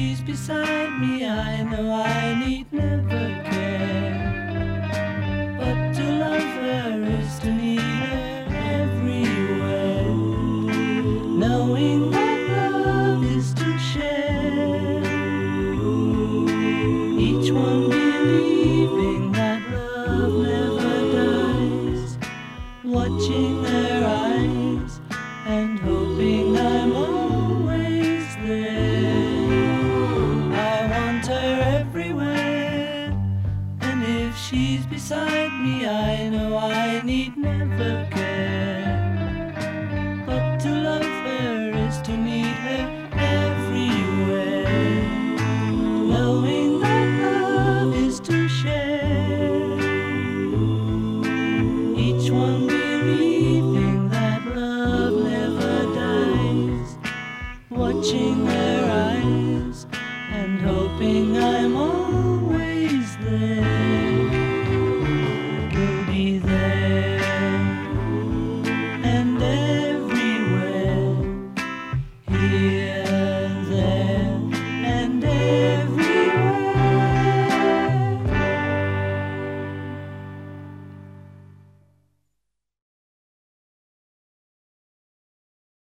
she's beside me, I know I need never care. But to love her is to need her everywhere. Knowing that love is to share. Each one believing that love never dies. Watching her eyes and hoping I'm always there. I want her everywhere, and if she's beside me, I know I need never care. But to love her is to need her everywhere. Knowing that love is to share. Each one believing that love never dies. Watching their eyes and hope